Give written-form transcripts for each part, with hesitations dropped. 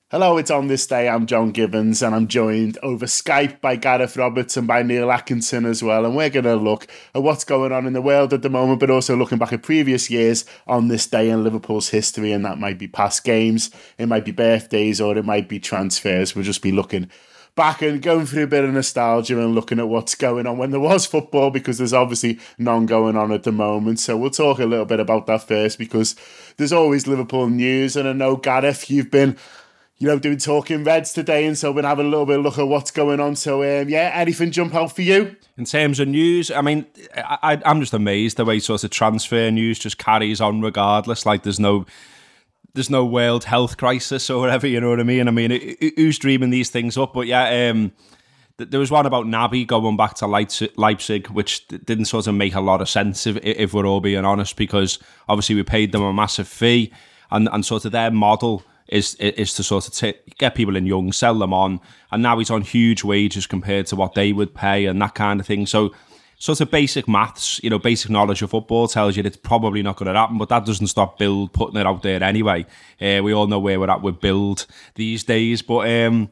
Hello, it's On This Day. I'm John Gibbons and I'm joined over Skype by Gareth Roberts and by Neil Atkinson as well. And we're going to look at what's going on in the world at the moment, but also looking back at previous years on this day in Liverpool's history. And that might be past games, it might be birthdays, or it might be transfers. We'll just be looking back and going through a bit of nostalgia and looking at what's going on when there was football, because there's obviously none going on at the moment. So we'll talk a little bit about that first, because there's always Liverpool news. And I know, Gareth, you've been doing Talking Reds today, and so we're having a little bit of a look at what's going on. So, anything jump out for you? In terms of news, I mean, I'm just amazed the way sort of transfer news just carries on regardless. Like there's no world health crisis or whatever, you know what I mean? I mean, who's dreaming these things up? But there was one about Naby going back to Leipzig, which didn't sort of make a lot of sense if we're all being honest, because obviously we paid them a massive fee, and sort of their model is to sort of get people in young, sell them on, and now he's on huge wages compared to what they would pay and that kind of thing. So sort of basic maths, basic knowledge of football tells you that it's probably not going to happen, but that doesn't stop Bill putting it out there anyway. We all know where we're at with Build these days, but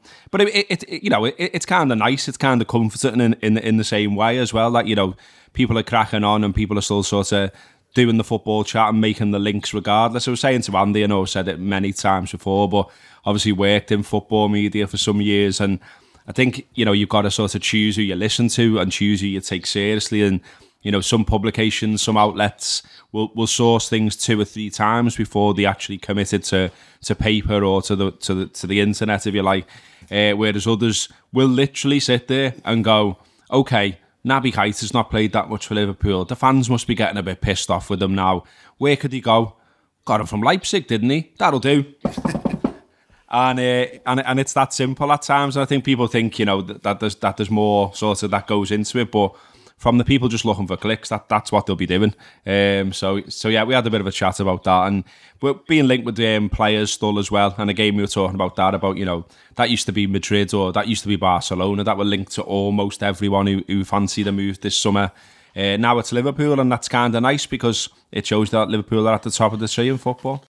it's kind of nice, it's kind of comforting in the same way as well, that people are cracking on and people are still sort of doing the football chat and making the links regardless. I was saying to Andy, I know I've said it many times before, but obviously worked in football media for some years, and I think, you've got to sort of choose who you listen to and choose who you take seriously. And, some publications, some outlets will source things 2 or 3 times before they actually committed to paper or to the internet, if you like. Whereas others will literally sit there and go, okay, Naby Keita has not played that much for Liverpool. The fans must be getting a bit pissed off with him now. Where could he go? Got him from Leipzig, didn't he? That'll do. And it's that simple at times. And I think people think, that there's more sort of that goes into it. But from the people just looking for clicks, that's what they'll be doing. So yeah, we had a bit of a chat about that, and we're being linked with players still as well. And again, we were talking about that, about that used to be Madrid or that used to be Barcelona, that were linked to almost everyone who fancied a move this summer. Now it's Liverpool, and that's kind of nice because it shows that Liverpool are at the top of the tree in football.